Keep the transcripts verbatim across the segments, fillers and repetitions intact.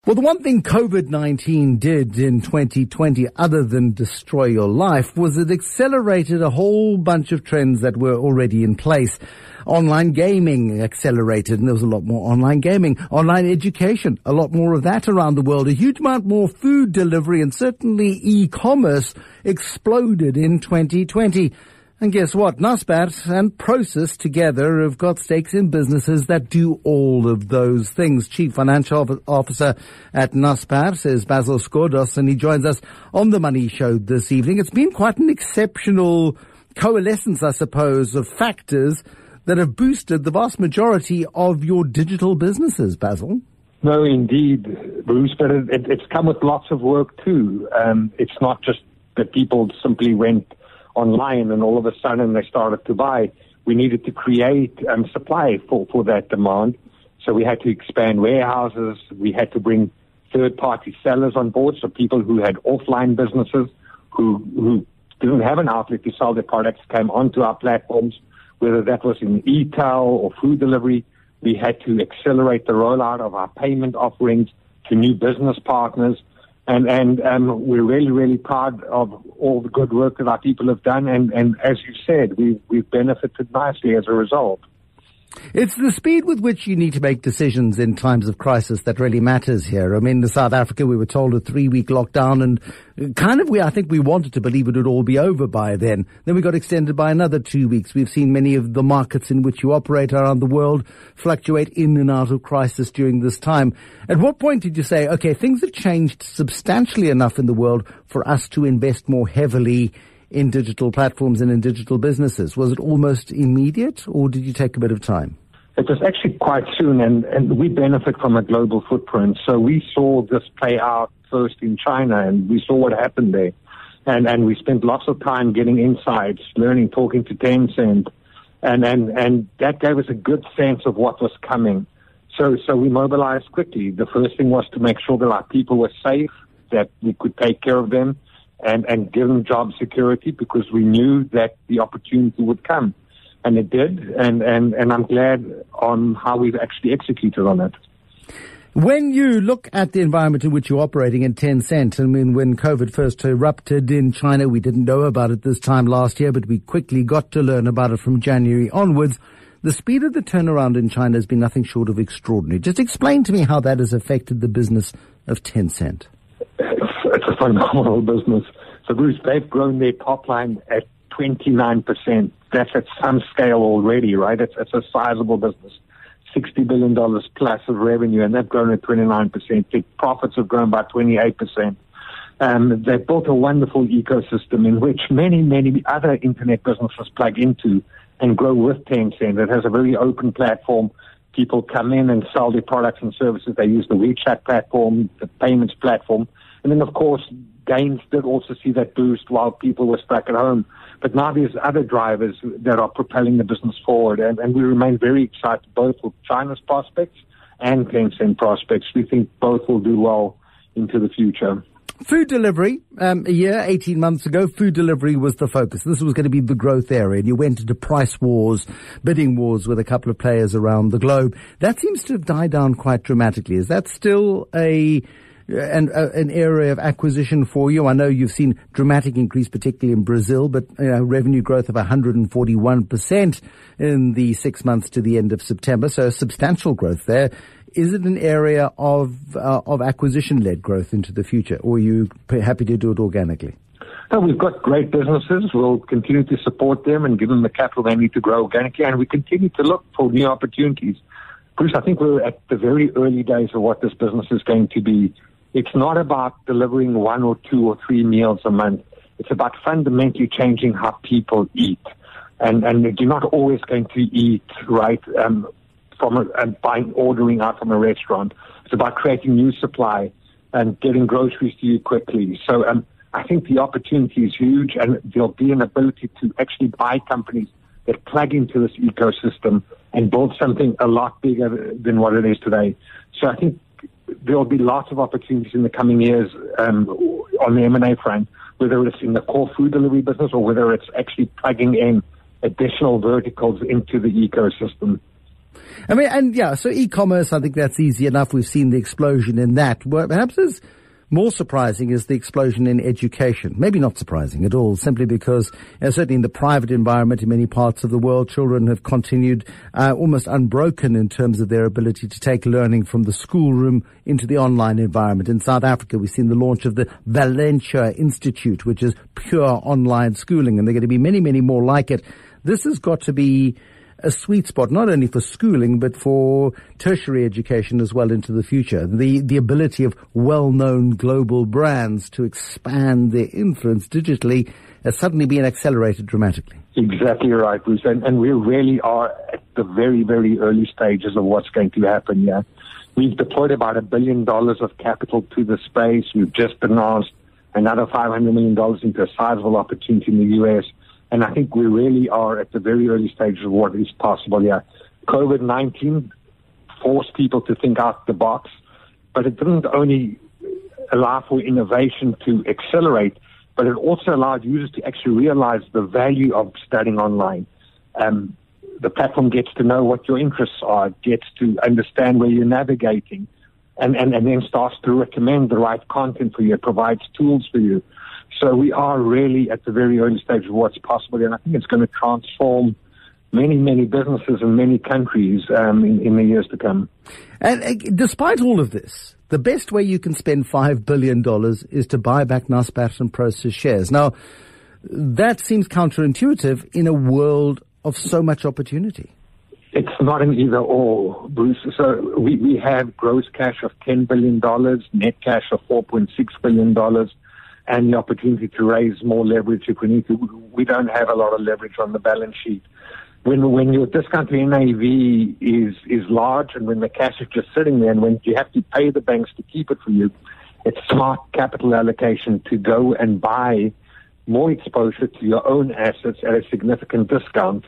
Well, the one thing COVID nineteen did in twenty twenty, other than destroy your life, was it accelerated a whole bunch of trends that were already in place. Online gaming accelerated, and there was a lot more online gaming. Online education, a lot more of that around the world. A huge amount more food delivery, and certainly e-commerce exploded in twenty twenty. And guess what? Naspers and Prosus together have got stakes in businesses that do all of those things. Chief Financial Officer at Naspers is Basil Skordos, and he joins us on The Money Show this evening. It's been quite an exceptional coalescence, I suppose, of factors that have boosted the vast majority of your digital businesses, Basil. No, indeed, Bruce, but it, it, it's come with lots of work too. Um, it's not just that people simply went online and all of a sudden they started to buy. We needed to create um, supply for, for that demand. So we had to expand warehouses. We had to bring third-party sellers on board, so people who had offline businesses who, who didn't have an outlet to sell their products came onto our platforms, whether that was in e-tail or food delivery. We had to accelerate the rollout of our payment offerings to new business partners. And, and um, we're really, really proud of all the good work that our people have done. And, and as you said, we've, we've benefited nicely as a result. It's the speed with which you need to make decisions in times of crisis that really matters here. I mean, in South Africa, we were told a three-week lockdown, and kind of we, I think we wanted to believe it would all be over by then. Then we got extended by another two weeks. We've seen many of the markets in which you operate around the world fluctuate in and out of crisis during this time. At what point did you say, okay, things have changed substantially enough in the world for us to invest more heavily in digital platforms and in digital businesses? Was it almost immediate, or did you take a bit of time? It was actually quite soon, and, and we benefit from a global footprint. So we saw this play out first in China, and we saw what happened there. And, and we spent lots of time getting insights, learning, talking to Tencent, and, and, and that gave us a good sense of what was coming. So, so we mobilized quickly. The first thing was to make sure that our people were safe, that we could take care of them, and, and give them job security, because we knew that the opportunity would come. And it did, and, and, and I'm glad on how we've actually executed on it. When you look at the environment in which you're operating in Tencent, I mean, when COVID first erupted in China, we didn't know about it this time last year, but we quickly got to learn about it from January onwards. The speed of the turnaround in China has been nothing short of extraordinary. Just explain to me how that has affected the business of Tencent. It's, it's a phenomenal business. So, Bruce, they've grown their top line at twenty-nine percent. That's at some scale already, right? It's, it's a sizable business. sixty billion dollars plus of revenue, and they've grown at twenty-nine percent. Their profits have grown by twenty-eight percent. Um, they've built a wonderful ecosystem in which many, many other internet businesses plug into and grow with Tencent. It has a very open platform. People come in and sell their products and services. They use the WeChat platform, the payments platform. And then, of course, games did also see that boost while people were stuck at home. But now there's other drivers that are propelling the business forward. And, and we remain very excited both with China's prospects and Tencent prospects. We think both will do well into the future. Food delivery, um, a year, eighteen months ago, food delivery was the focus. This was going to be the growth area. And you went into price wars, bidding wars with a couple of players around the globe. That seems to have died down quite dramatically. Is that still a an, uh, an area of acquisition for you? I know you've seen dramatic increase, particularly in Brazil, but you know, revenue growth of one hundred forty-one percent in the six months to the end of September. So substantial growth there. Is it an area of uh, of acquisition-led growth into the future, or are you happy to do it organically? No, we've got great businesses. We'll continue to support them and give them the capital they need to grow organically, and we continue to look for new opportunities. Bruce, I think we're at the very early days of what this business is going to be. It's not about delivering one or two or three meals a month. It's about fundamentally changing how people eat. And, and you're not always going to eat, right, um, from a, and buying, ordering out from a restaurant. It's about creating new supply and getting groceries to you quickly. So um, I think the opportunity is huge, and there'll be an ability to actually buy companies that plug into this ecosystem and build something a lot bigger than what it is today. So I think there'll be lots of opportunities in the coming years um, on the M and A front, whether it's in the core food delivery business or whether it's actually plugging in additional verticals into the ecosystem. I mean, and yeah, so e-commerce, I think that's easy enough. We've seen the explosion in that. What perhaps is more surprising is the explosion in education. Maybe not surprising at all, simply because, you know, certainly in the private environment in many parts of the world, children have continued uh, almost unbroken in terms of their ability to take learning from the schoolroom into the online environment. In South Africa, we've seen the launch of the Valentia Institute, which is pure online schooling, and there are going to be many, many more like it. This has got to be a sweet spot, not only for schooling, but for tertiary education as well into the future. The, the ability of well-known global brands to expand their influence digitally has suddenly been accelerated dramatically. Exactly right, Bruce. And, and we really are at the very, very early stages of what's going to happen here. We've deployed about a billion dollars of capital to the space. We've just announced another five hundred million dollars into a sizable opportunity in the U S. And I think we really are at the very early stages of what is possible here. COVID nineteen forced people to think out the box, but it didn't only allow for innovation to accelerate, but it also allowed users to actually realize the value of studying online. Um, the platform gets to know what your interests are, gets to understand where you're navigating, and, and, and then starts to recommend the right content for you. It provides tools for you. So we are really at the very early stage of what's possible, and I think it's going to transform many, many businesses in many countries um, in, in the years to come. And uh, despite all of this, the best way you can spend five billion dollars is to buy back Naspers and Prosus shares. Now, that seems counterintuitive in a world of so much opportunity. It's not an either or, Bruce. So we, we have gross cash of ten billion dollars, net cash of four point six billion dollars, and the opportunity to raise more leverage if we need to. We don't have a lot of leverage on the balance sheet. When when your discount to N A V is is large, and when the cash is just sitting there, and when you have to pay the banks to keep it for you, it's smart capital allocation to go and buy more exposure to your own assets at a significant discount.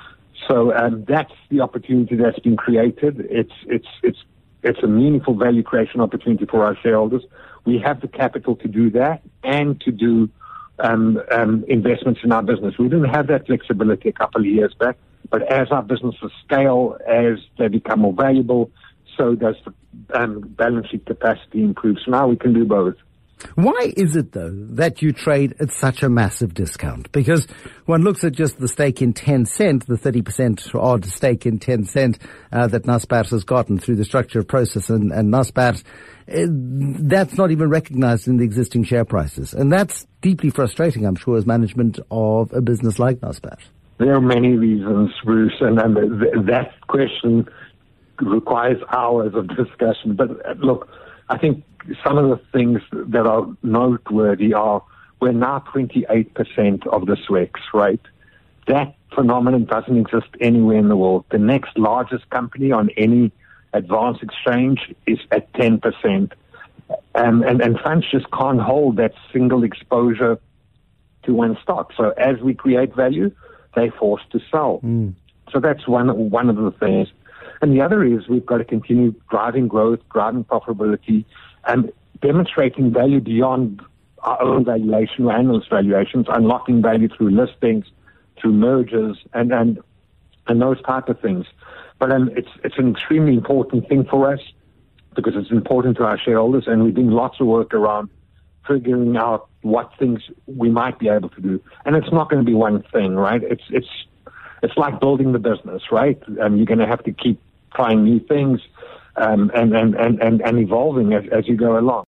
So um, that's the opportunity that's been created. It's it's it's it's a meaningful value creation opportunity for our shareholders. We have the capital to do that and to do um, um, investments in our business. We didn't have that flexibility a couple of years back, but as our businesses scale, as they become more valuable, so does the um, balance sheet capacity improve. So now we can do both. Why is it, though, that you trade at such a massive discount? Because one looks at just the stake in Tencent, the thirty percent odd stake in Tencent uh, that Naspers has gotten through the structure of Prosus and, and Naspers. Uh, that's not even recognized in the existing share prices. And that's deeply frustrating, I'm sure, as management of a business like Naspers. There are many reasons, Bruce, and, and th- that question requires hours of discussion. But uh, look, I think some of the things that are noteworthy are we're now twenty-eight percent of the S W E X, right? That phenomenon doesn't exist anywhere in the world. The next largest company on any advanced exchange is at ten percent. Um, and, and funds just can't hold that single exposure to one stock. So as we create value, they're forced to sell. Mm. So that's one, one of the things. And the other is we've got to continue driving growth, driving profitability, and demonstrating value beyond our own valuation or analyst valuations, unlocking value through listings, through mergers, and and, and those type of things. But um, it's it's an extremely important thing for us because it's important to our shareholders, and we're doing lots of work around figuring out what things we might be able to do. And it's not going to be one thing, right? It's it's it's like building the business, right? Um, you're going to have to keep trying new things um, and, and, and, and, and evolving as, as you go along.